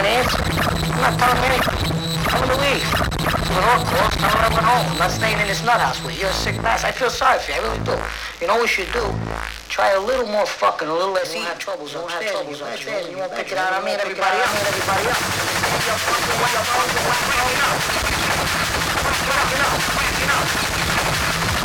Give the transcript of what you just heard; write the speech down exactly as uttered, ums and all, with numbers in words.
an answer. I'm not telling him anything. I'm gonna leave. With all calls, tell him I went home. I'm not staying in this nut house with you. You're a sick bastard. I feel sorry for you. I really do. You know what you should do? Try a little more fucking, a little less eating. You won't have troubles upstairs. You won't have troubles upstairs. You won't pick it out on me and everybody else. And everybody else. You're fucking way up. You're fucking way up. You're fucking up. You're fucking up.